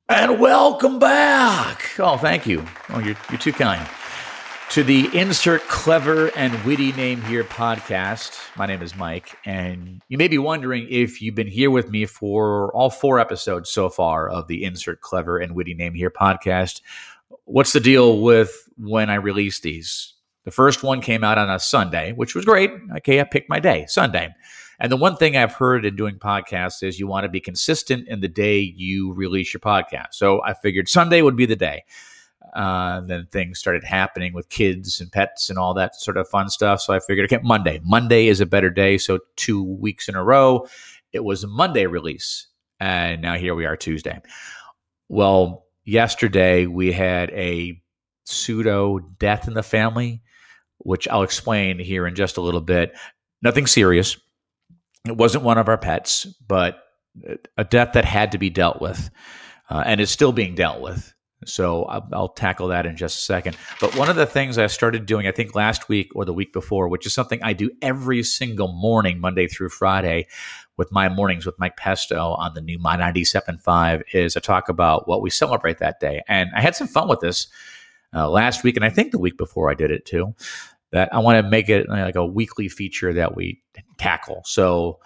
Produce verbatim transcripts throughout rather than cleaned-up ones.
And welcome back. Oh, thank you. Oh, you're, you're too kind. To the Insert Clever and Witty Name Here podcast. My name is Mike, and you may be wondering if you've been here with me for all four episodes so far of the Insert Clever and Witty Name Here podcast. What's the deal with when I release these? The first one came out on a Sunday, which was great. Okay, I picked my day, Sunday. And the one thing I've heard in doing podcasts is you want to be consistent in the day you release your podcast. So I figured Sunday would be the day. Uh, then things started happening with kids and pets and all that sort of fun stuff. So I figured, okay, Monday. Monday is a better day. So two weeks in a row, it was a Monday release. And now here we are Tuesday. Well, yesterday we had a pseudo death in the family, which I'll explain here in just a little bit. Nothing serious. It wasn't one of our pets, but a death that had to be dealt with, uh, and is still being dealt with. So I'll, I'll tackle that in just a second. But one of the things I started doing, I think last week or the week before, which is something I do every single morning, Monday through Friday, with my mornings with Mike Pesto on the new My ninety-seven point five, is I talk about what we celebrate that day. And I had some fun with this uh, last week, and I think the week before I did it too. That I want to make it like a weekly feature that we tackle. So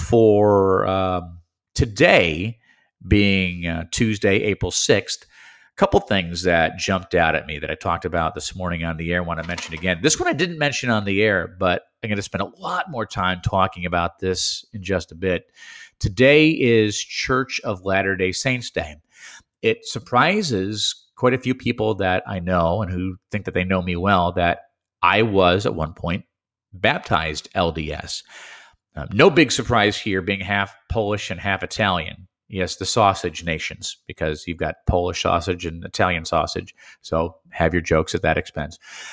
for um, today, being uh, Tuesday, April sixth, a couple things that jumped out at me that I talked about this morning on the air, I want to mention again. This one I didn't mention on the air, but I'm going to spend a lot more time talking about this in just a bit. Today is Church of Latter-day Saints Day. It surprises quite a few people that I know and who think that they know me well that I was, at one point, baptized L D S. Um, no big surprise here, being half Polish and half Italian. Yes, the sausage nations, because you've got Polish sausage and Italian sausage. So have your jokes at that expense.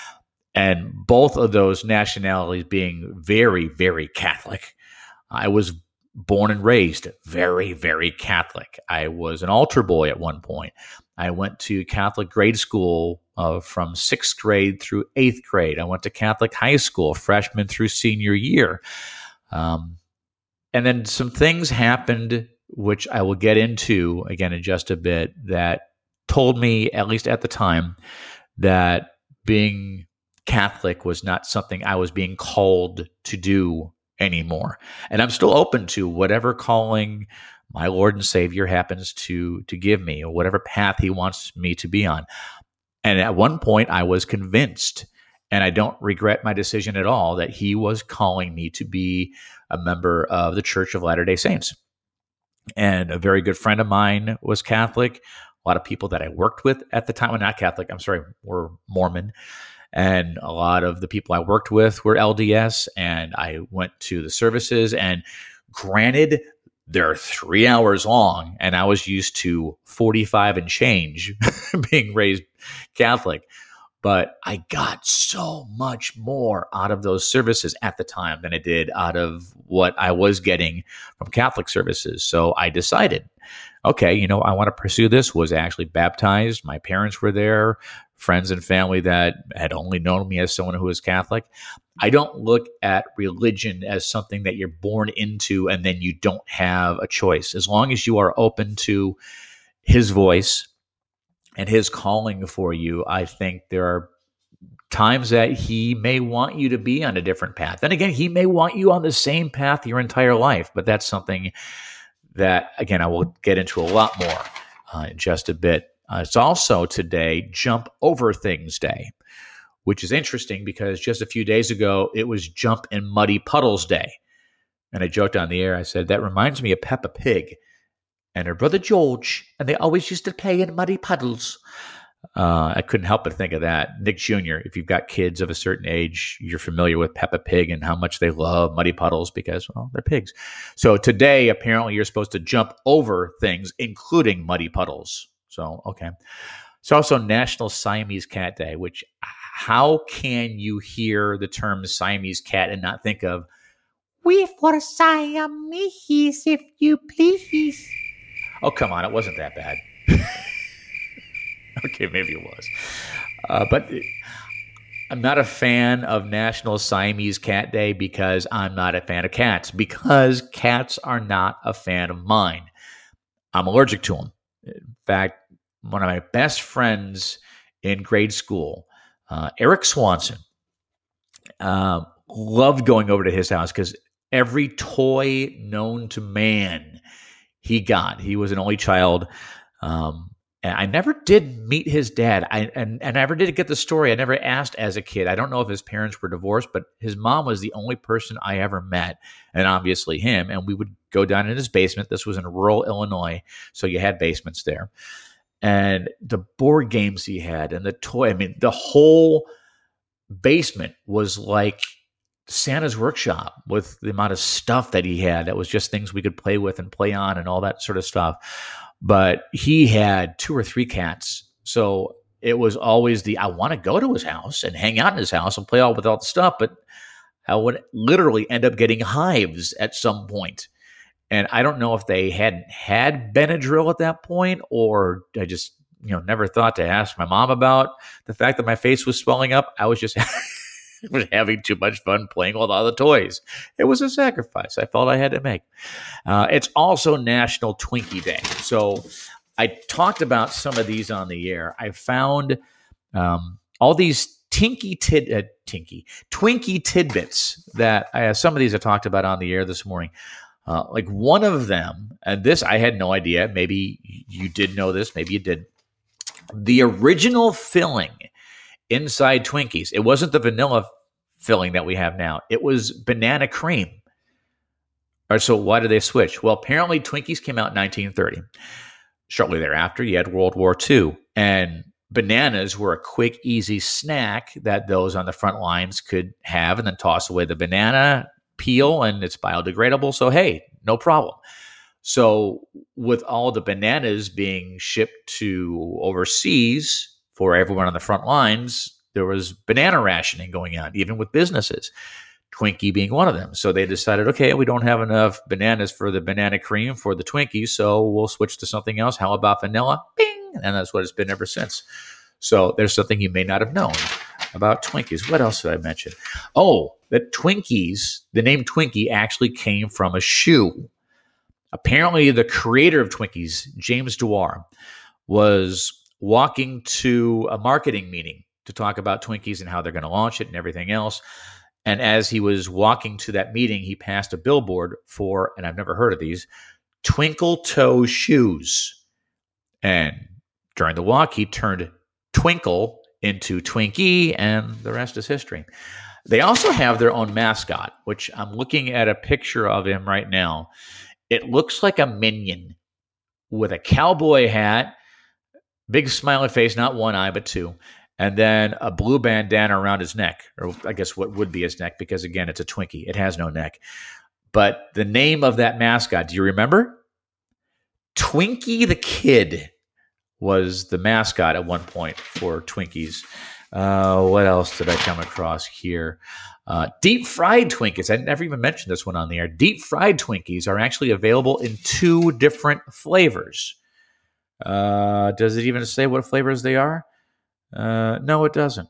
And both of those nationalities being very, very Catholic. I was born and raised very, very Catholic. I was an altar boy at one point. I went to Catholic grade school uh, from sixth grade through eighth grade. I went to Catholic high school, freshman through senior year. Um, and then some things happened, which I will get into again in just a bit, that told me, at least at the time, that being Catholic was not something I was being called to do anymore. And I'm still open to whatever calling my Lord and Savior happens to to give me, or whatever path he wants me to be on. And at one point I was convinced, and I don't regret my decision at all, that he was calling me to be a member of the Church of Latter-day Saints. And a very good friend of mine was Catholic. A lot of people that I worked with at the time were not Catholic, I'm sorry, were Mormon. And a lot of the people I worked with were L D S, and I went to the services. And granted, they're three hours long, and I was used to forty-five and change being raised Catholic. But I got so much more out of those services at the time than I did out of what I was getting from Catholic services. So I decided, okay, you know, I want to pursue this. Was actually baptized. My parents were there, friends and family that had only known me as someone who was Catholic. I don't look at religion as something that you're born into and then you don't have a choice. As long as you are open to his voice and his calling for you, I think there are times that he may want you to be on a different path. Then again, he may want you on the same path your entire life, but that's something that, again, I will get into a lot more uh, in just a bit. Uh, it's also today Jump Over Things Day, which is interesting because just a few days ago, it was Jump in Muddy Puddles Day. And I joked on the air, I said, that reminds me of Peppa Pig and her brother George, and they always used to play in muddy puddles. Uh, I couldn't help but think of that. Nick Junior, if you've got kids of a certain age, you're familiar with Peppa Pig and how much they love muddy puddles because, well, they're pigs. So today, apparently, you're supposed to jump over things, including muddy puddles. So, okay. It's also National Siamese Cat Day, which how can you hear the term Siamese cat and not think of, we for Siamese, if you please. Oh, come on. It wasn't that bad. Okay, maybe it was. Uh, but I'm not a fan of National Siamese Cat Day because I'm not a fan of cats, because cats are not a fan of mine. I'm allergic to them. fact, one of my best friends in grade school, uh, Eric Swanson, uh, loved going over to his house because every toy known to man he got. He was an only child. Um, and I never did meet his dad. I and, and I never did get the story. I never asked as a kid. I don't know if his parents were divorced, but his mom was the only person I ever met, and obviously him. And we would go down in his basement. This was in rural Illinois, so you had basements there. And the board games he had and the toy, I mean, the whole basement was like Santa's workshop with the amount of stuff that he had. That was just things we could play with and play on and all that sort of stuff. But he had two or three cats. So it was always the, I want to go to his house and hang out in his house and play all with all the stuff. But I would literally end up getting hives at some point. And I don't know if they hadn't had Benadryl at that point, or I just, you know, never thought to ask my mom about the fact that my face was swelling up. I was just was having too much fun playing with all the toys. It was a sacrifice I felt I had to make. Uh, it's also National Twinkie Day. So I talked about some of these on the air. I found um, all these tinky tid, uh, tinky, Twinkie tidbits that I, some of these I talked about on the air this morning. Uh, like one of them, and this I had no idea. Maybe you did know this. Maybe you did. The original filling inside Twinkies, it wasn't the vanilla filling that we have now. It was banana cream. All right, so why did they switch? Well, apparently Twinkies came out in nineteen thirty. Shortly thereafter, you had World War Two, and bananas were a quick, easy snack that those on the front lines could have and then toss away the banana peel, and it's biodegradable. So, hey, no problem. So with all the bananas being shipped to overseas for everyone on the front lines, there was banana rationing going on, even with businesses, Twinkie being one of them. So they decided, okay, we don't have enough bananas for the banana cream for the Twinkies, so we'll switch to something else. How about vanilla? Bing! And that's what it's been ever since. So there's something you may not have known about Twinkies. What else did I mention? Oh, the Twinkies, the name Twinkie actually came from a shoe. Apparently, the creator of Twinkies, James Dewar, was walking to a marketing meeting to talk about Twinkies and how they're going to launch it and everything else. And as he was walking to that meeting, he passed a billboard for, and I've never heard of these, Twinkle Toe shoes. And during the walk, he turned Twinkle into Twinkie, and the rest is history. They also have their own mascot, which I'm looking at a picture of him right now. It looks like a minion with a cowboy hat, big smiley face, not one eye, but two, and then a blue bandana around his neck, or I guess what would be his neck, because, again, it's a Twinkie. It has no neck. But the name of that mascot, do you remember? Twinkie the Kid was the mascot at one point for Twinkies. Uh, what else did I come across here? Uh, deep fried Twinkies. I never even mentioned this one on the air. Deep fried Twinkies are actually available in two different flavors. Uh, does it even say what flavors they are? Uh, no, it doesn't.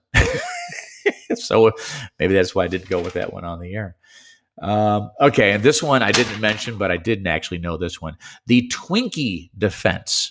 So maybe that's why I didn't go with that one on the air. Um, okay, and this one I didn't mention, but I didn't actually know this one. The Twinkie defense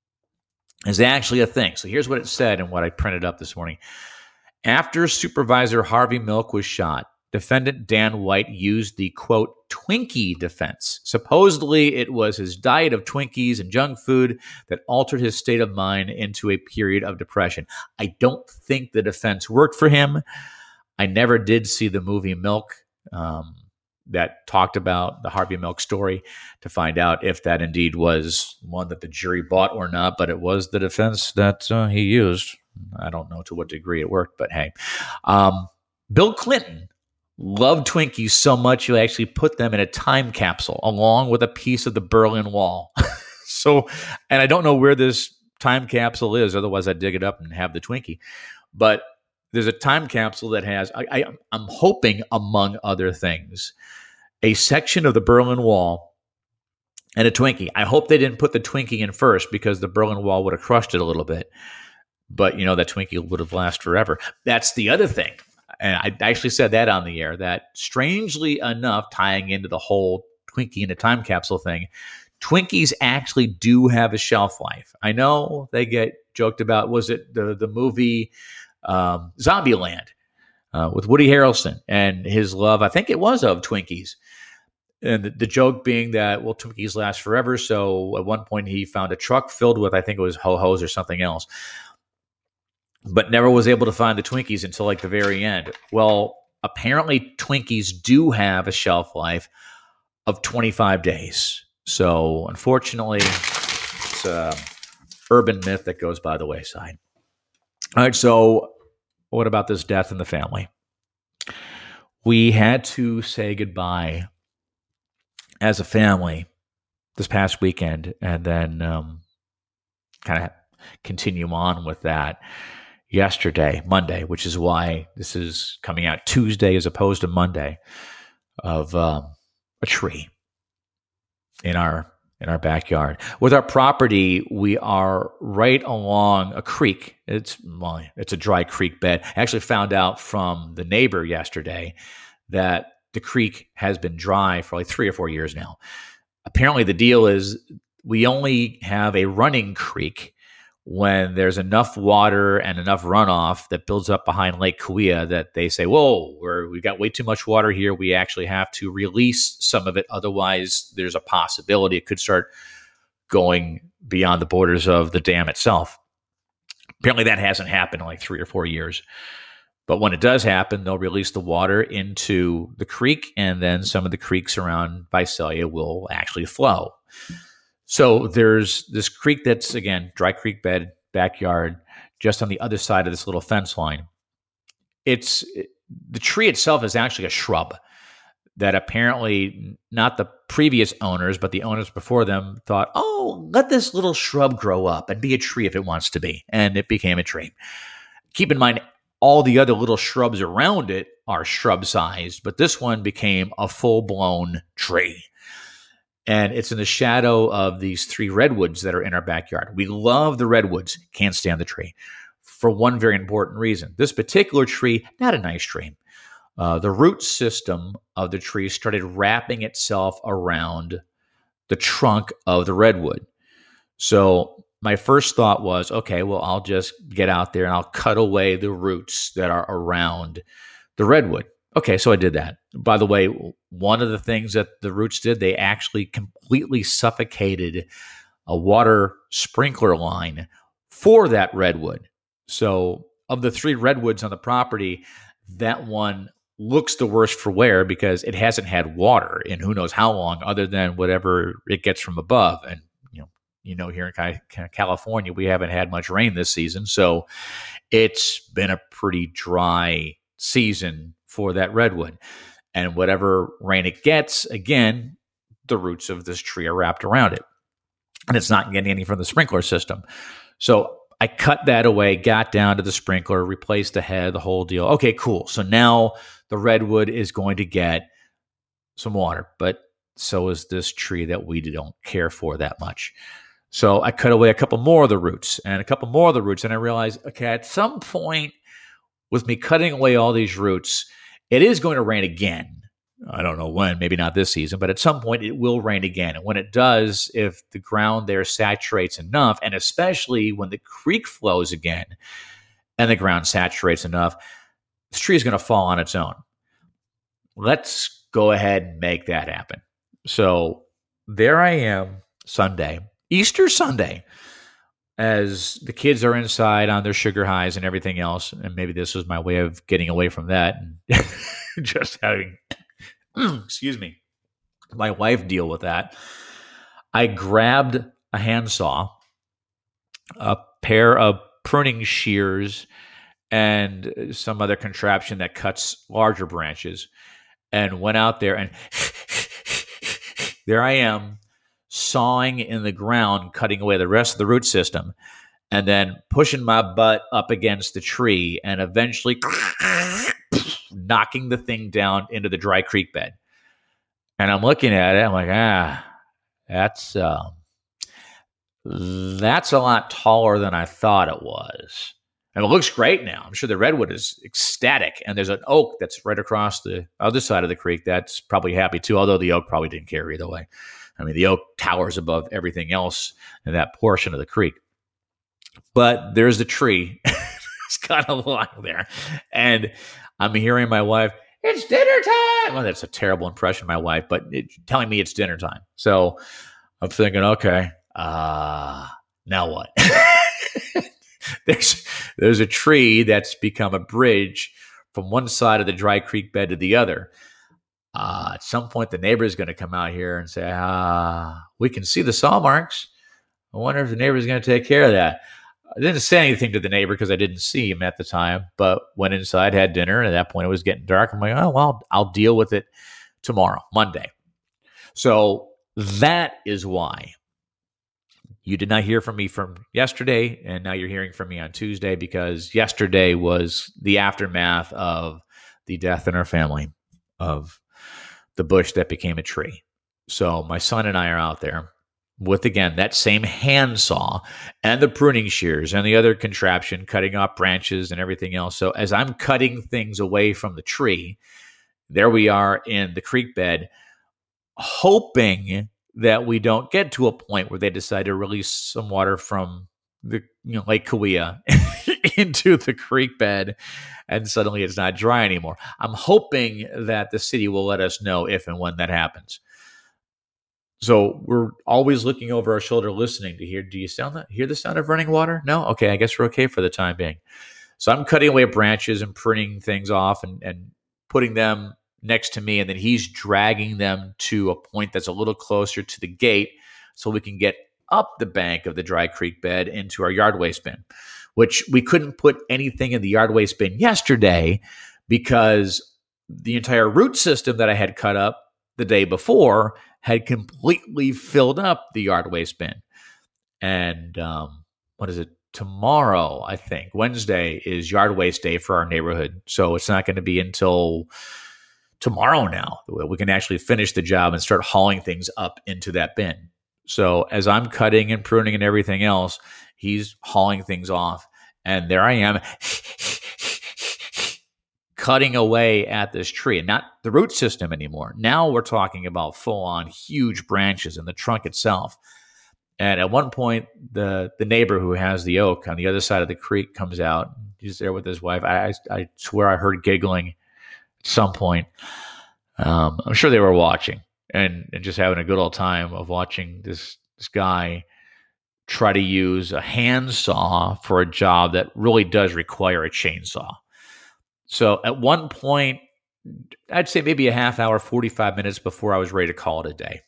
is actually a thing. So here's what it said and what I printed up this morning. After Supervisor Harvey Milk was shot, defendant Dan White used the, quote, Twinkie defense. Supposedly, it was his diet of Twinkies and junk food that altered his state of mind into a period of depression. I don't think the defense worked for him. I never did see the movie Milk um, that talked about the Harvey Milk story to find out if that indeed was one that the jury bought or not, but it was the defense that uh, he used. I don't know to what degree it worked, but hey. Um, Bill Clinton loved Twinkies so much he actually put them in a time capsule along with a piece of the Berlin Wall. So, and I don't know where this time capsule is, otherwise I'd dig it up and have the Twinkie. But there's a time capsule that has, I, I, I'm hoping, among other things, a section of the Berlin Wall and a Twinkie. I hope they didn't put the Twinkie in first because the Berlin Wall would have crushed it a little bit. But, you know, that Twinkie would have lasted forever. That's the other thing. And I actually said that on the air, that strangely enough, tying into the whole Twinkie in a time capsule thing, Twinkies actually do have a shelf life. I know they get joked about. Was it the, the movie um, Zombieland uh, with Woody Harrelson and his love? I think it was of Twinkies. And the, the joke being that, well, Twinkies last forever. So at one point he found a truck filled with, I think it was Ho-Hos or something else, but never was able to find the Twinkies until like the very end. Well, apparently Twinkies do have a shelf life of twenty-five days. So unfortunately, it's an urban myth that goes by the wayside. All right, so what about this death in the family? We had to say goodbye as a family this past weekend, and then um, kind of continue on with that yesterday, Monday, which is why this is coming out Tuesday as opposed to Monday, of um, a tree in our in our backyard. With our property, we are right along a creek. It's well, it's a dry creek bed. I actually found out from the neighbor yesterday that the creek has been dry for like three or four years now. Apparently, the deal is we only have a running creek when there's enough water and enough runoff that builds up behind Lake Cahuilla that they say, whoa, we're, we've got way too much water here. We actually have to release some of it. Otherwise, there's a possibility it could start going beyond the borders of the dam itself. Apparently, that hasn't happened in like three or four years. But when it does happen, they'll release the water into the creek, and then some of the creeks around Visalia will actually flow. So there's this creek that's, again, dry creek bed, backyard, just on the other side of this little fence line. It's the tree itself is actually a shrub that apparently not the previous owners, but the owners before them thought, oh, let this little shrub grow up and be a tree if it wants to be. And it became a tree. Keep in mind, all the other little shrubs around it are shrub-sized, but this one became a full-blown tree. And it's in the shadow of these three redwoods that are in our backyard. We love the redwoods, can't stand the tree, for one very important reason. This particular tree, not a nice tree. Uh, the root system of the tree started wrapping itself around the trunk of the redwood. So my first thought was, okay, well, I'll just get out there and I'll cut away the roots that are around the redwood. Okay, so I did that. By the way, one of the things that the roots did, they actually completely suffocated a water sprinkler line for that redwood. So of the three redwoods on the property, that one looks the worst for wear because it hasn't had water in who knows how long other than whatever it gets from above. And you know, you know, here in California, we haven't had much rain this season. So it's been a pretty dry season for that redwood. And whatever rain it gets, again, the roots of this tree are wrapped around it. And it's not getting any from the sprinkler system. So I cut that away, got down to the sprinkler, replaced the head, the whole deal. Okay, cool. So now the redwood is going to get some water, but so is this tree that we don't care for that much. So I cut away a couple more of the roots and a couple more of the roots, and I realized, okay, at some point with me cutting away all these roots, it is going to rain again. I don't know when, maybe not this season, but at some point it will rain again. And when it does, if the ground there saturates enough, and especially when the creek flows again and the ground saturates enough, this tree is going to fall on its own. Let's go ahead and make that happen. So there I am Sunday, Easter Sunday, as the kids are inside on their sugar highs and everything else. And maybe this was my way of getting away from that and just having, excuse me, my wife deal with that. I grabbed a handsaw, a pair of pruning shears, and some other contraption that cuts larger branches, and went out there and there I am, sawing in the ground, cutting away the rest of the root system, and then pushing my butt up against the tree and eventually knocking the thing down into the dry creek bed. And I'm looking at it, I'm like, ah, that's um, that's a lot taller than I thought it was. And it looks great now. I'm sure the redwood is ecstatic. And there's an oak that's right across the other side of the creek that's probably happy too, although the oak probably didn't care either way. I mean, the oak towers above everything else in that portion of the creek. But there's the tree. It's kind of lying there. And I'm hearing my wife, it's dinner time. Well, that's a terrible impression of my wife, but it, telling me it's dinner time. So I'm thinking, okay, uh, now what? there's there's a tree that's become a bridge from one side of the dry creek bed to the other. Uh, at some point, the neighbor is going to come out here and say, ah, we can see the saw marks. I wonder if the neighbor is going to take care of that. I didn't say anything to the neighbor because I didn't see him at the time, but went inside, had dinner, and at that point it was getting dark. I'm like, oh, well, I'll deal with it tomorrow, Monday. So that is why you did not hear from me from yesterday, and now you're hearing from me on Tuesday, because yesterday was the aftermath of the death in our family of the bush that became a tree. So my son and I are out there with, again, that same handsaw and the pruning shears and the other contraption, cutting off branches and everything else. So as I'm cutting things away from the tree, there we are in the creek bed, hoping that we don't get to a point where they decide to release some water from the you know, Lake Cahuilla into the creek bed, and suddenly it's not dry anymore. I'm hoping that the city will let us know if and when that happens. So we're always looking over our shoulder, listening to hear, do you sound that, hear the sound of running water? No? Okay, I guess we're okay for the time being. So I'm cutting away branches and pruning things off and, and putting them next to me, and then he's dragging them to a point that's a little closer to the gate so we can get up the bank of the dry creek bed into our yard waste bin, which we couldn't put anything in the yard waste bin yesterday because the entire root system that I had cut up the day before had completely filled up the yard waste bin. And um, what is it? Tomorrow, I think, Wednesday, is yard waste day for our neighborhood. So it's not going to be until tomorrow now that we can actually finish the job and start hauling things up into that bin. So as I'm cutting and pruning and everything else, he's hauling things off. And there I am cutting away at this tree, and not the root system anymore. Now we're talking about full-on huge branches in the trunk itself. And at one point, the the neighbor who has the oak on the other side of the creek comes out. He's there with his wife. I, I, I swear I heard giggling at some point. Um, I'm sure they were watching and, and just having a good old time of watching this this guy try to use a handsaw for a job that really does require a chainsaw. So at one point, I'd say maybe a half hour, forty-five minutes before I was ready to call it a day,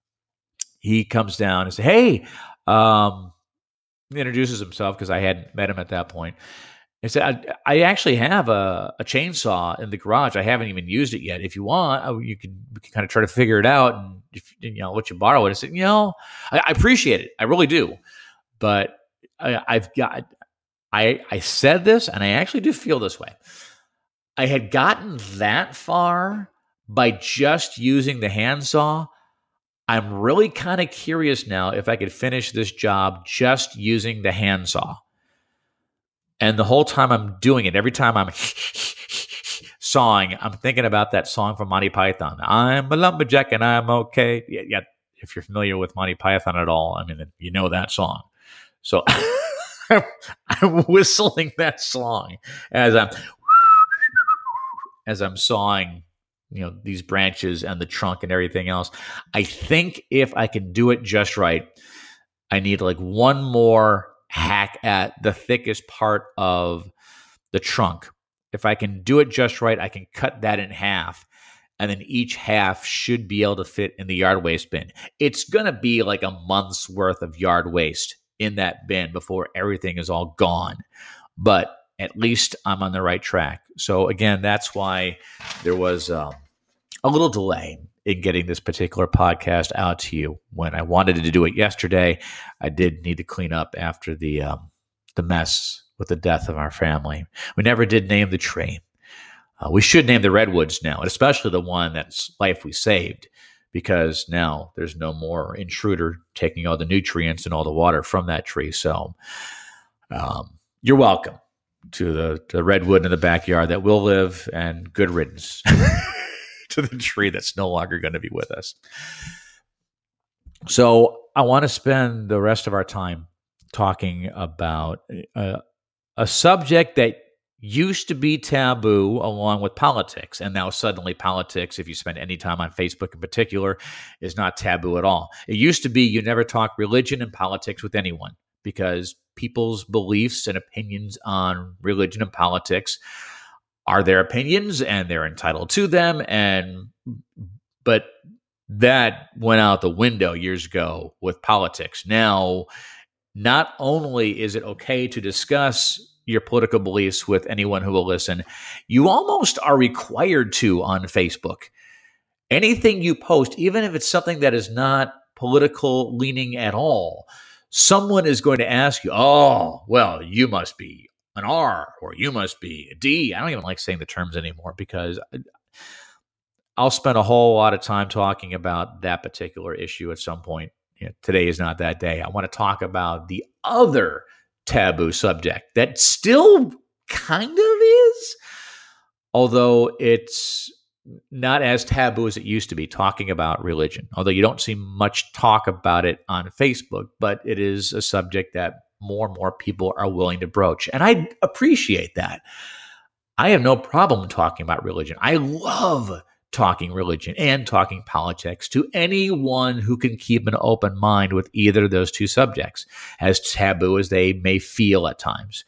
he comes down and says, hey, um, he introduces himself because I hadn't met him at that point. He said, I, I actually have a, a chainsaw in the garage. I haven't even used it yet. If you want, you can, we can kind of try to figure it out, and if, you know, let you borrow it. I said, you know, I, I appreciate it. I really do. But I, I've got, I, I said this, and I actually do feel this way. I had gotten that far by just using the handsaw. I'm really kind of curious now if I could finish this job just using the handsaw. And the whole time I'm doing it, every time I'm sawing, I'm thinking about that song from Monty Python. I'm a lumberjack and I'm okay. Yeah, yeah. If you're familiar with Monty Python at all, I mean, you know that song. So I'm whistling that song as I'm as I'm sawing, you know, these branches and the trunk and everything else. I think if I can do it just right, I need like one more hack at the thickest part of the trunk. If I can do it just right, I can cut that in half, and then each half should be able to fit in the yard waste bin. It's going to be like a month's worth of yard waste in that bin before everything is all gone. But at least I'm on the right track. So again, that's why there was um, a little delay in getting this particular podcast out to you. When I wanted to do it yesterday, I did need to clean up after the um, the mess with the death of our family. We never did name the tree. Uh, we should name the redwoods now, especially the one that's life we saved, because now there's no more intruder taking all the nutrients and all the water from that tree. So um, you're welcome to the, to the redwood in the backyard that will live, and good riddance to the tree that's no longer going to be with us. So I want to spend the rest of our time talking about a, a subject that used to be taboo along with politics. And now suddenly politics, if you spend any time on Facebook in particular, is not taboo at all. It used to be you never talk religion and politics with anyone because people's beliefs and opinions on religion and politics are their opinions and they're entitled to them. And but that went out the window years ago with politics. Now, not only is it okay to discuss your political beliefs with anyone who will listen, you almost are required to on Facebook. Anything you post, even if it's something that is not political leaning at all, someone is going to ask you, oh, well, you must be an R or you must be a D. I don't even like saying the terms anymore because I'll spend a whole lot of time talking about that particular issue at some point. You know, today is not that day. I want to talk about the other taboo subject that still kind of is, although it's not as taboo as it used to be, talking about religion. Although you don't see much talk about it on Facebook, but it is a subject that more and more people are willing to broach. And I appreciate that. I have no problem talking about religion. I love talking religion and talking politics to anyone who can keep an open mind with either of those two subjects, as taboo as they may feel at times.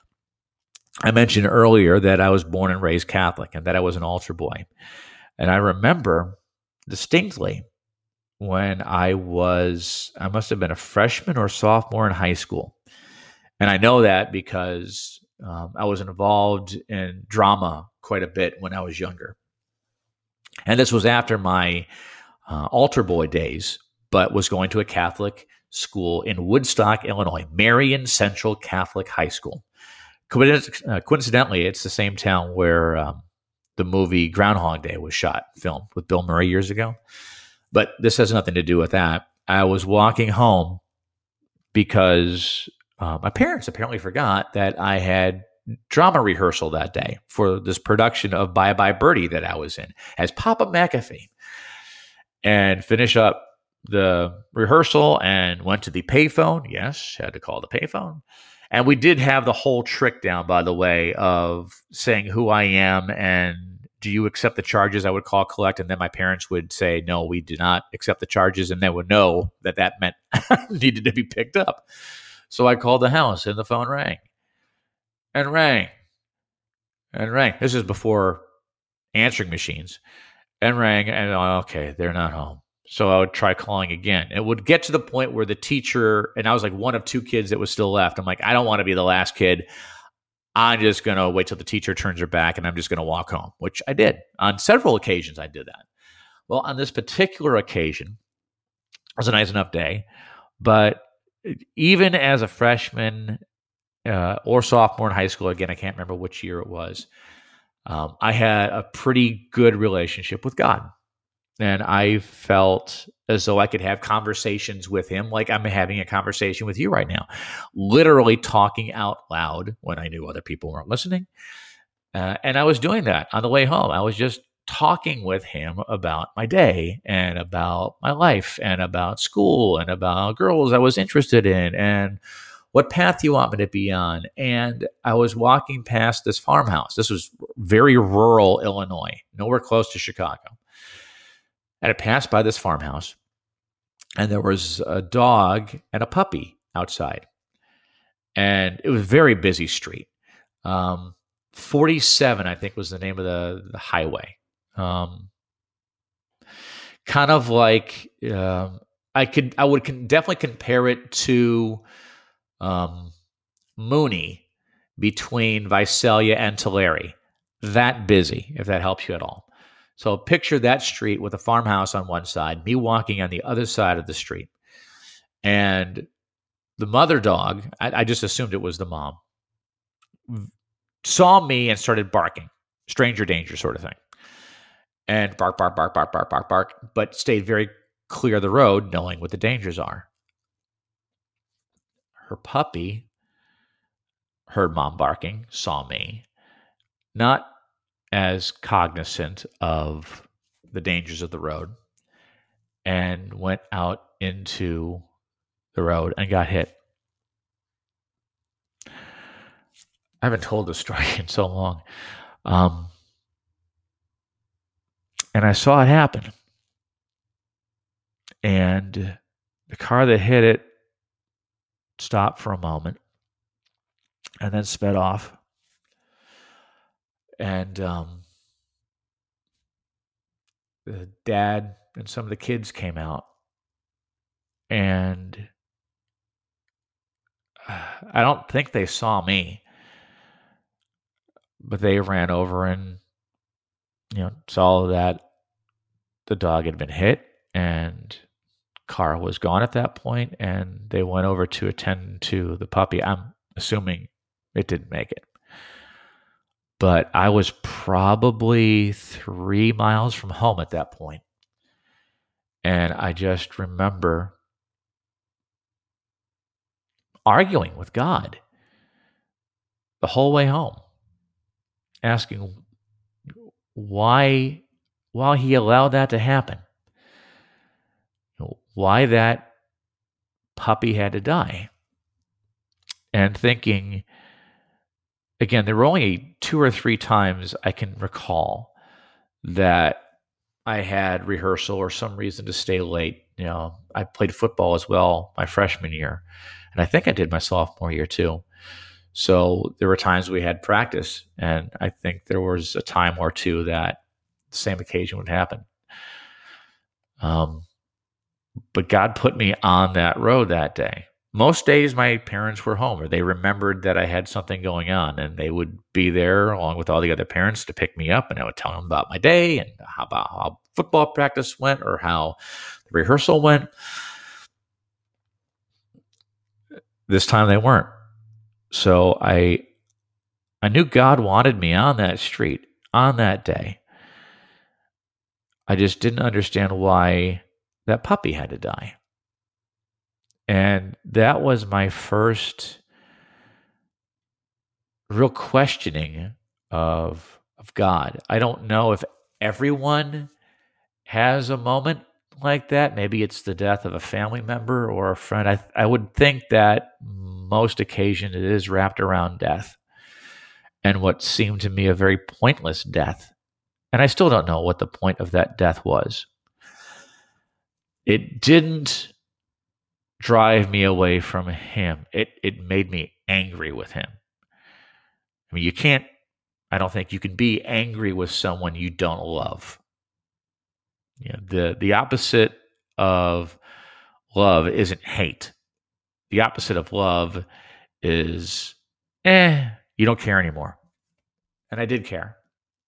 I mentioned earlier that I was born and raised Catholic and that I was an altar boy. And I remember distinctly when I was, I must have been a freshman or sophomore in high school. And I know that because um, I was involved in drama quite a bit when I was younger. And this was after my uh, altar boy days, but was going to a Catholic school in Woodstock, Illinois, Marion Central Catholic High School. Coincidentally, it's the same town where um, the movie Groundhog Day was shot, filmed with Bill Murray years ago. But this has nothing to do with that. I was walking home because uh, my parents apparently forgot that I had drama rehearsal that day for this production of Bye Bye Birdie that I was in as Papa McAfee, and finish up the rehearsal and went to the payphone. Yes, had to call the payphone. And we did have the whole trick down, by the way, of saying who I am and do you accept the charges? I would call collect, and then my parents would say, no, we do not accept the charges, and they would know that that meant needed to be picked up. So I called the house, and the phone rang. And rang, and rang. This is before answering machines. And rang, and oh, okay, they're not home. So I would try calling again. It would get to the point where the teacher, and I was like one of two kids that was still left. I'm like, I don't want to be the last kid. I'm just going to wait till the teacher turns her back, and I'm just going to walk home, which I did. On several occasions, I did that. Well, on this particular occasion, it was a nice enough day. But even as a freshman, Uh, or sophomore in high school. Again, I can't remember which year it was. Um, I had a pretty good relationship with God. And I felt as though I could have conversations with him like I'm having a conversation with you right now. Literally talking out loud when I knew other people weren't listening. Uh, and I was doing that on the way home. I was just talking with him about my day and about my life and about school and about girls I was interested in and what path you want me to be on. And I was walking past this farmhouse. This was very rural Illinois, nowhere close to Chicago. And I passed by this farmhouse, and there was a dog and a puppy outside. And it was a very busy street. Um, forty-seven, I think, was the name of the, the highway. Um, kind of like um, I could, I would con- definitely compare it to Um, Mooney between Visalia and Tulare. That busy, if that helps you at all. So picture that street with a farmhouse on one side, me walking on the other side of the street. And the mother dog, I, I just assumed it was the mom, saw me and started barking. Stranger danger sort of thing. And bark, bark, bark, bark, bark, bark, bark, but stayed very clear of the road, knowing what the dangers are. Her puppy heard mom barking, saw me, not as cognizant of the dangers of the road, and went out into the road and got hit. I haven't told this story in so long. Um, and I saw it happen. And the car that hit it stopped for a moment and then sped off. And um, the dad and some of the kids came out. And I don't think they saw me, but they ran over and, you know, saw that the dog had been hit and car was gone at that point, and they went over to attend to the puppy. I'm assuming it didn't make it. But I was probably three miles from home at that point. And I just remember arguing with God the whole way home, asking why, why he allowed that to happen. Why that puppy had to die. And thinking, again, there were only two or three times I can recall that I had rehearsal or some reason to stay late. You know, I played football as well my freshman year, and I think I did my sophomore year too. So there were times we had practice, and I think there was a time or two that the same occasion would happen. Um, but God put me on that road that day. Most days my parents were home, or they remembered that I had something going on, and they would be there along with all the other parents to pick me up, and I would tell them about my day and how about how football practice went or how the rehearsal went. This time they weren't. So I I knew God wanted me on that street on that day. I just didn't understand why that puppy had to die. And that was my first real questioning of, of God. I don't know if everyone has a moment like that. Maybe it's the death of a family member or a friend. I, I would think that most occasion it is wrapped around death, and what seemed to me a very pointless death. And I still don't know what the point of that death was. It didn't drive me away from him. It it made me angry with him. I mean, you can't, I don't think you can be angry with someone you don't love. You know, the, the opposite of love isn't hate. The opposite of love is, eh, you don't care anymore. And I did care.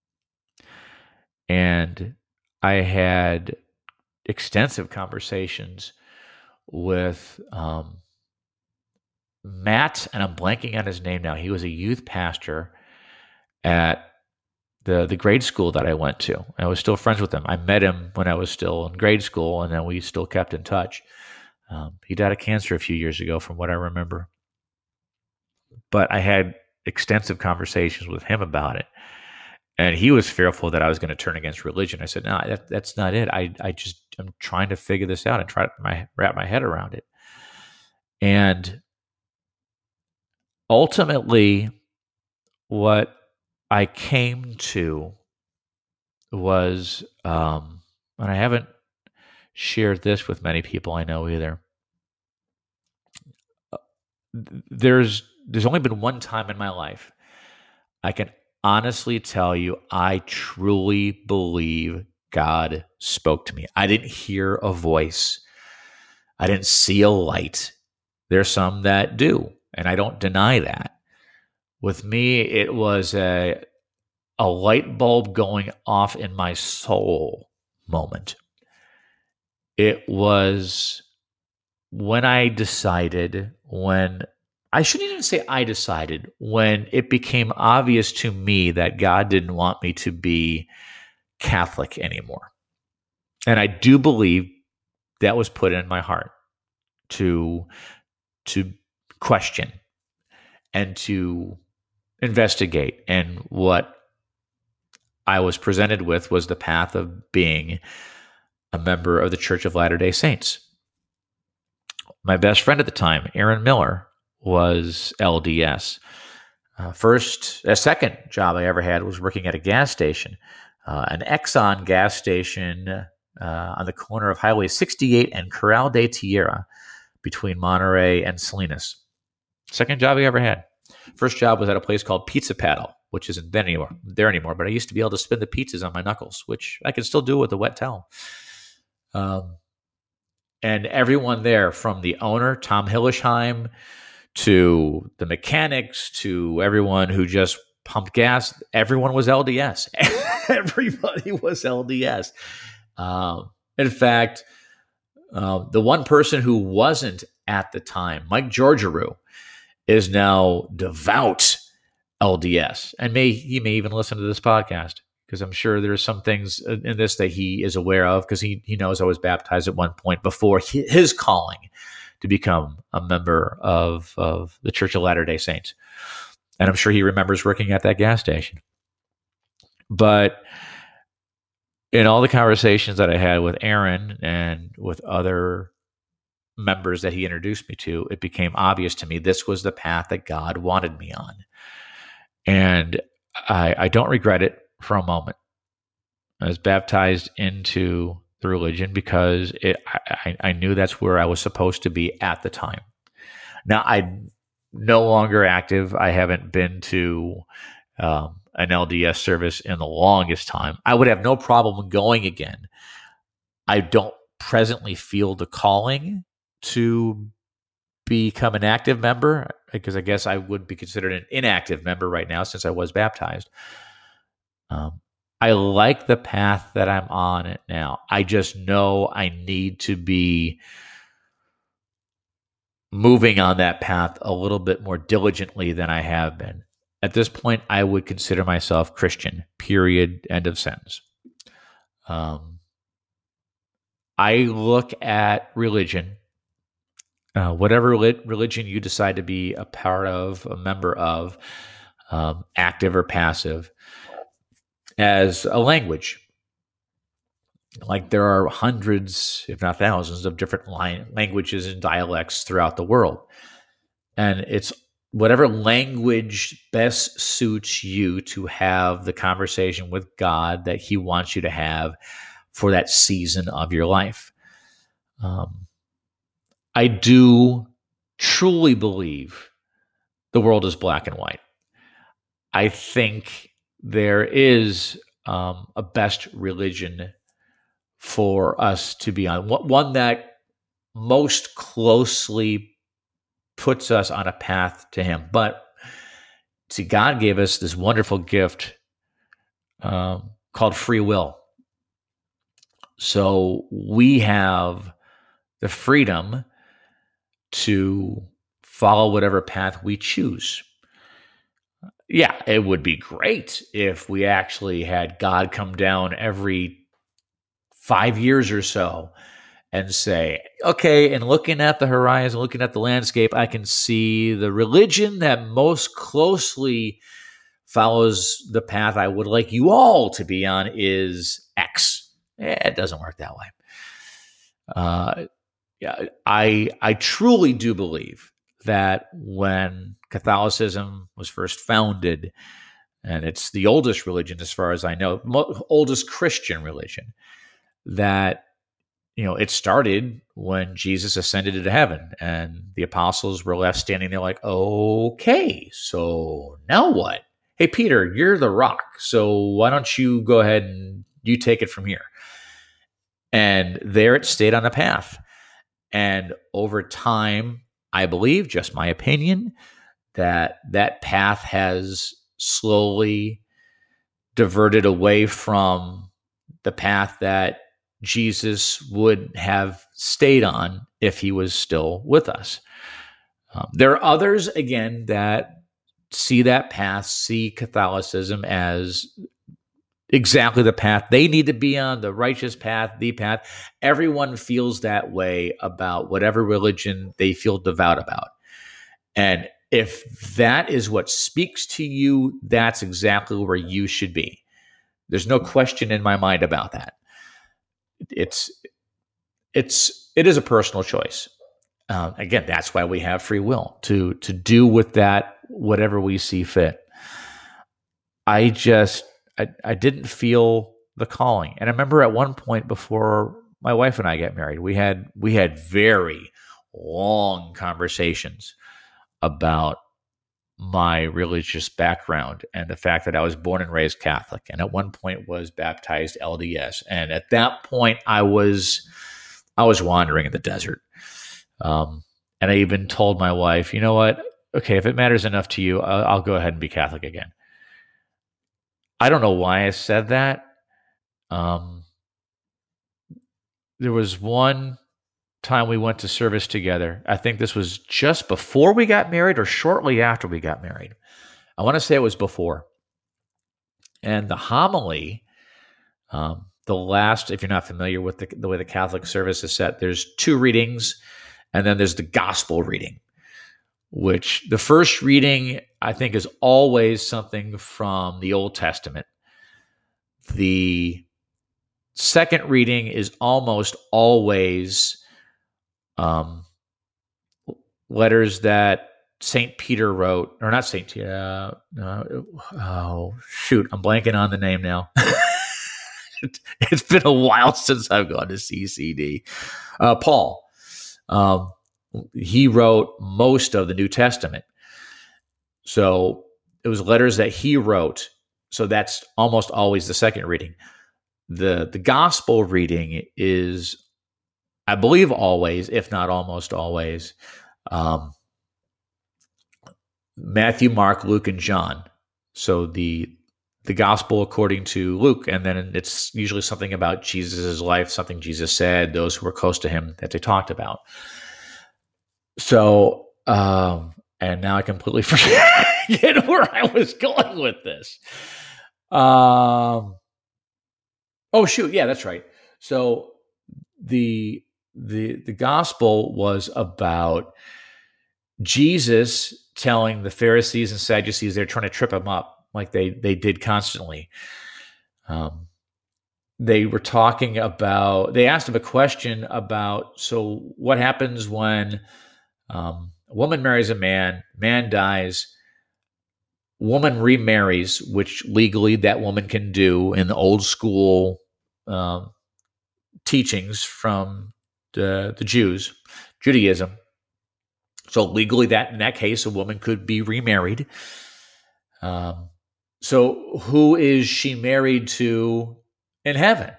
And I had extensive conversations with um, Matt, and I'm blanking on his name now. He was a youth pastor at the the grade school that I went to. I was still friends with him. I met him when I was still in grade school, and then we still kept in touch. Um, he died of cancer a few years ago, from what I remember. But I had extensive conversations with him about it. And he was fearful that I was going to turn against religion. I said, no, that, that's not it. I, I just, I'm trying to figure this out and try to my, wrap my head around it. And ultimately, what I came to was, um, and I haven't shared this with many people I know either. There's, there's only been one time in my life I can honestly tell you, I truly believe God spoke to me. I didn't hear a voice. I didn't see a light. There's some that do, and I don't deny that. With me, it was a, a light bulb going off in my soul moment. It was when I decided, when I shouldn't even say I decided, when it became obvious to me that God didn't want me to be Catholic anymore. And I do believe that was put in my heart to, to question and to investigate. And what I was presented with was the path of being a member of the Church of Latter-day Saints. my best friend at the time, Aaron Miller, was L D S. Uh, first, a second job I ever had was working at a gas station, uh, an Exxon gas station uh, on the corner of Highway sixty-eight and Corral de Tierra between Monterey and Salinas. Second job I ever had. First job was at a place called Pizza Paddle, which isn't there anymore, there anymore, but I used to be able to spin the pizzas on my knuckles, which I can still do with a wet towel. Um, and everyone there, from the owner, Tom Hillesheim, to the mechanics, to everyone who just pumped gas, everyone was L D S. Everybody was L D S. Um, in fact, uh, the one person who wasn't at the time, Mike Georgiou, is now devout L D S. And may he may even listen to this podcast, because I'm sure there's some things in this that he is aware of, because he, he knows I was baptized at one point before his calling to become a member of, of the Church of Latter-day Saints. And I'm sure he remembers working at that gas station. But in all the conversations that I had with Aaron and with other members that he introduced me to, it became obvious to me this was the path that God wanted me on. And I, I don't regret it for a moment. I was baptized into the religion because it, I, I knew that's where I was supposed to be at the time. Now, I'm no longer active. I haven't been to um, an L D S service in the longest time. I would have no problem going again. I don't presently feel the calling to become an active member, because I guess I would be considered an inactive member right now since I was baptized. Um, I like the path that I'm on it now. I just know I need to be moving on that path a little bit more diligently than I have been. At this point, I would consider myself Christian, period, end of sentence. Um, I look at religion, uh, whatever religion you decide to be a part of, a member of, um, active or passive, as a language. Like there are hundreds, if not thousands, of different line, languages and dialects throughout the world. And it's whatever language best suits you to have the conversation with God that he wants you to have for that season of your life. Um, I do truly believe the world is black and white. I think there is um, a best religion for us to be on, one that most closely puts us on a path to him. But see, God gave us this wonderful gift um, called free will. So we have the freedom to follow whatever path we choose. Yeah, it would be great if we actually had God come down every five years or so and say, okay, and looking at the horizon, looking at the landscape, I can see the religion that most closely follows the path I would like you all to be on is X. Eh, it doesn't work that way. Uh, yeah, I I truly do believe that when Catholicism was first founded, and it's the oldest religion as far as I know, mo- oldest Christian religion, that you know it started when Jesus ascended into heaven, and the apostles were left standing there like, okay, so now what? Hey, Peter, you're the rock, so why don't you go ahead and you take it from here? And there it stayed on the path. And over time, I believe, just my opinion, that that path has slowly diverted away from the path that Jesus would have stayed on if he was still with us. Um, there are others, again, that see that path, see Catholicism as exactly the path they need to be on, the righteous path, the path. Everyone feels that way about whatever religion they feel devout about. And if that is what speaks to you, that's exactly where you should be. There's no question in my mind about that. It's, it's, it is a personal choice. uh, again, that's why we have free will to to do with that whatever we see fit. I just I, I didn't feel the calling, and I remember at one point before my wife and I got married, we had we had very long conversations about my religious background and the fact that I was born and raised Catholic, and at one point was baptized L D S. And at that point, I was I was wandering in the desert. Um, and I even told my wife, you know what? Okay, if it matters enough to you, I'll, I'll go ahead and be Catholic again. I don't know why I said that. Um, there was one time we went to service together. I think this was just before we got married or shortly after we got married. I want to say it was before. And the homily, um, the last, if you're not familiar with the, the way the Catholic service is set, there's two readings, and then there's the gospel reading, which the first reading, I think, is always something from the Old Testament. The second reading is almost always um, letters that Saint Peter wrote, or not Saint Peter. Uh, uh, oh, shoot, I'm blanking on the name now. It's been a while since I've gone to C C D. Uh, Paul. Um, he wrote most of the New Testament. So it was letters that he wrote. So that's almost always the second reading. The, the gospel reading is, I believe, always, if not almost always, um, Matthew, Mark, Luke, and John. So the the gospel according to Luke, and then it's usually something about Jesus' life, something Jesus said, those who were close to him that they talked about. So, um, and now I completely forget where I was going with this. Um, oh, shoot. Yeah, that's right. So the the the gospel was about Jesus telling the Pharisees and Sadducees they're trying to trip him up, like they they did constantly. Um, they were talking about, they asked him a question about, so what happens when um, a woman marries a man, man dies, woman remarries, which legally that woman can do in the old school um, teachings from the, the Jews, Judaism. So legally, that in that case, a woman could be remarried. Um, so who is she married to in heaven?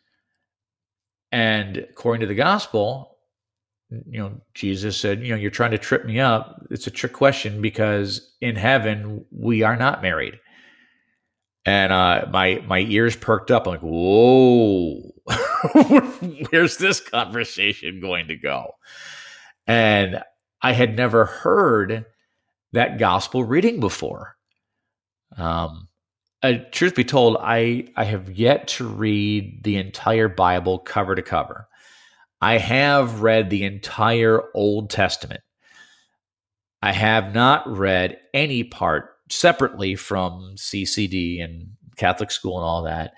And according to the gospel, you know, Jesus said, you know, you're trying to trip me up. It's a trick question because in heaven, we are not married. And uh, my my ears perked up. I'm like, whoa, where's this conversation going to go? And I had never heard that gospel reading before. Um, uh, truth be told, I, I have yet to read the entire Bible cover to cover. I have read the entire Old Testament. I have not read any part separately from C C D and Catholic school and all that.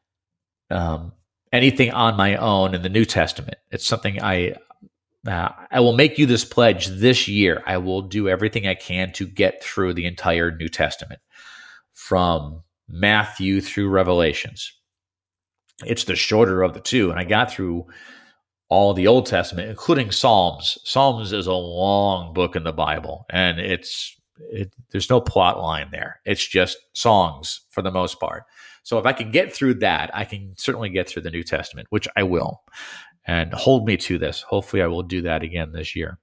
Um, anything on my own in the New Testament. It's something I... Uh, I will make you this pledge this year. I will do everything I can to get through the entire New Testament from Matthew through Revelations. It's the shorter of the two, and I got through all the Old Testament, including Psalms. Psalms is a long book in the Bible, and it's it, there's no plot line there. It's just songs for the most part. So if I can get through that, I can certainly get through the New Testament, which I will. And hold me to this. Hopefully I will do that again this year.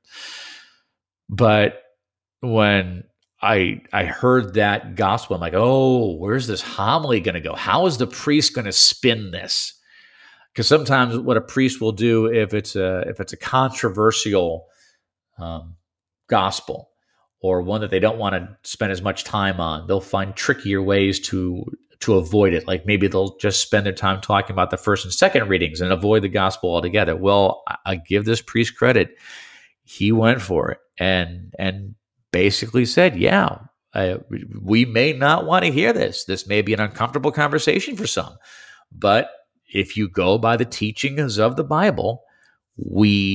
But when I I heard that gospel, I'm like, oh, where's this homily going to go? How is the priest going to spin this? Because sometimes what a priest will do, if it's a if it's a controversial um, gospel or one that they don't want to spend as much time on, they'll find trickier ways to to avoid it. Like maybe they'll just spend their time talking about the first and second readings and avoid the gospel altogether. Well, I give this priest credit. He went for it and and basically said, yeah, uh, we may not want to hear this. This may be an uncomfortable conversation for some. But if you go by the teachings of the Bible, we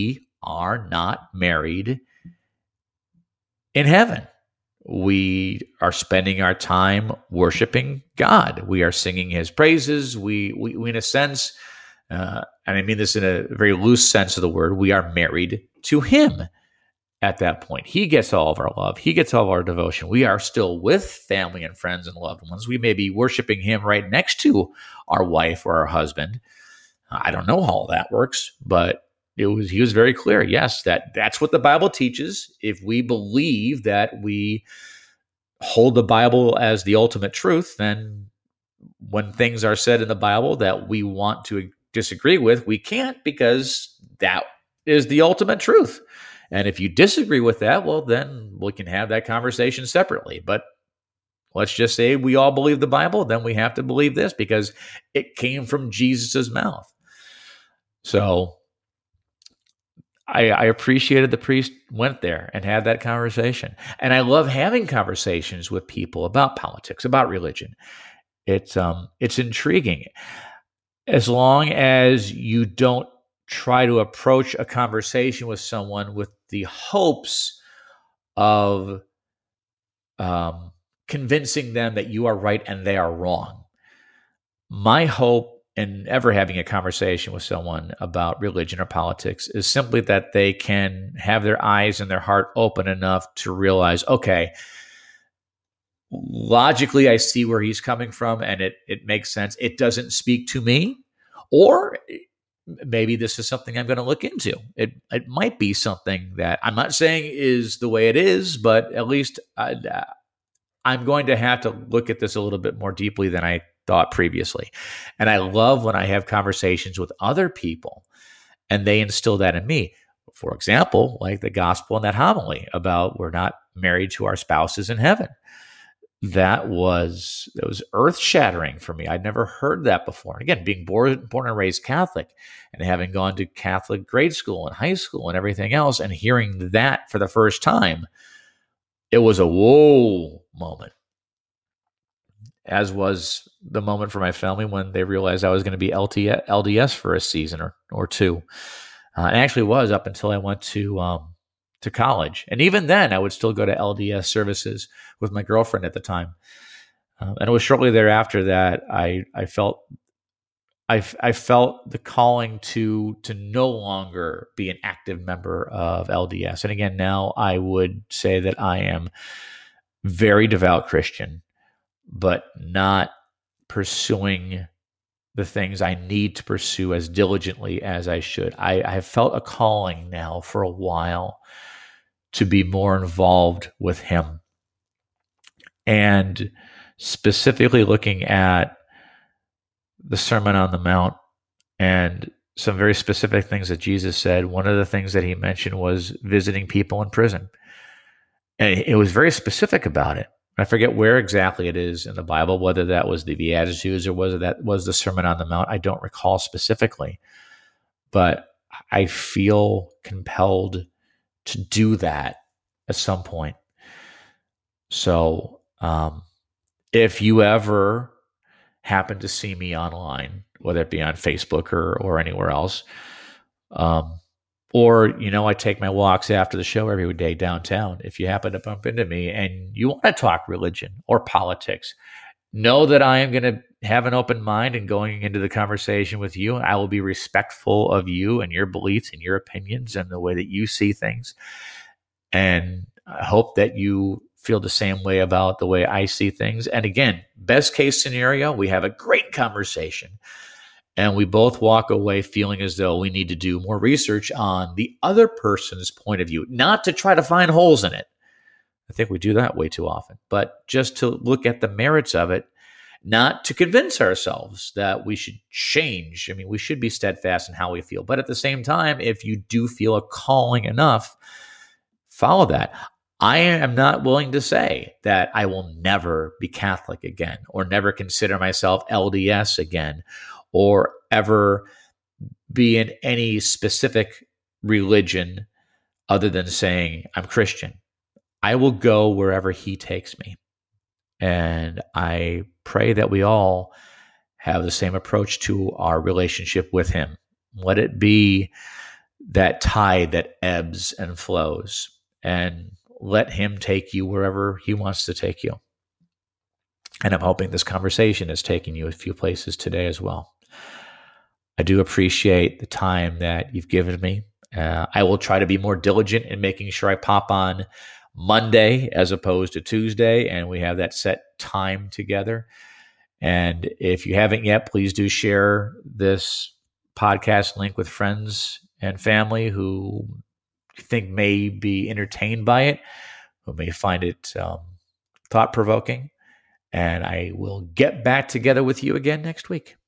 are not married in heaven. We are spending our time worshiping God. We are singing his praises. We, we, we in a sense, uh, and I mean this in a very loose sense of the word, we are married to him at that point. He gets all of our love. He gets all of our devotion. We are still with family and friends and loved ones. We may be worshiping him right next to our wife or our husband. I don't know how all that works, but it was he was very clear. Yes, that that's what the Bible teaches. If we believe that we hold the Bible as the ultimate truth, then when things are said in the Bible that we want to disagree with, we can't, because that is the ultimate truth. And if you disagree with that, well, then we can have that conversation separately. But let's just say we all believe the Bible, then we have to believe this because it came from Jesus's mouth. So I, I appreciated the priest went there and had that conversation. And I love having conversations with people about politics, about religion. It's um it's intriguing. As long as you don't try to approach a conversation with someone with the hopes of um, convincing them that you are right and they are wrong. My hope in ever having a conversation with someone about religion or politics is simply that they can have their eyes and their heart open enough to realize, okay, logically I see where he's coming from and it it makes sense. It doesn't speak to me, or maybe this is something I'm going to look into. It it might be something that I'm not saying is the way it is, but at least I, I'm going to have to look at this a little bit more deeply than I thought previously. And I love when I have conversations with other people and they instill that in me. For example, like the gospel and that homily about we're not married to our spouses in heaven. That was it was earth-shattering for me. I'd never heard that before. And again, being born, born and raised Catholic and having gone to Catholic grade school and high school and everything else and hearing that for the first time, it was a whoa moment. As was the moment for my family when they realized I was going to be L D S for a season or, or two. Uh, it actually was up until I went to um, to college. And even then, I would still go to L D S services with my girlfriend at the time. Um, and it was shortly thereafter that I I felt I, I felt the calling to to no longer be an active member of L D S. And again, now I would say that I am very devout Christian, but not pursuing the things I need to pursue as diligently as I should. I, I have felt a calling now for a while to be more involved with him. And specifically looking at the Sermon on the Mount and some very specific things that Jesus said. One of the things that he mentioned was visiting people in prison. And it was very specific about it. I forget where exactly it is in the Bible, whether that was the Beatitudes or whether that was the Sermon on the Mount. I don't recall specifically, but I feel compelled to do that at some point. So um, if you ever happen to see me online, whether it be on Facebook or, or anywhere else, um, or, you know, I take my walks after the show every day downtown. If you happen to bump into me and you want to talk religion or politics, know that I am going to have an open mind and going into the conversation with you. I will be respectful of you and your beliefs and your opinions and the way that you see things. And I hope that you feel the same way about the way I see things. And again, best case scenario, we have a great conversation. And we both walk away feeling as though we need to do more research on the other person's point of view, not to try to find holes in it. I think we do that way too often, but just to look at the merits of it, not to convince ourselves that we should change. I mean, we should be steadfast in how we feel. But at the same time, if you do feel a calling enough, follow that. I am not willing to say that I will never be Catholic again or never consider myself L D S again, or ever be in any specific religion other than saying I'm Christian. I will go wherever he takes me. And I pray that we all have the same approach to our relationship with him. Let it be that tide that ebbs and flows, and let him take you wherever he wants to take you. And I'm hoping this conversation has taken you a few places today as well. I do appreciate the time that you've given me. Uh, I will try to be more diligent in making sure I pop on Monday as opposed to Tuesday, and we have that set time together. And if you haven't yet, please do share this podcast link with friends and family who you think may be entertained by it, who may find it um, thought-provoking. And I will get back together with you again next week.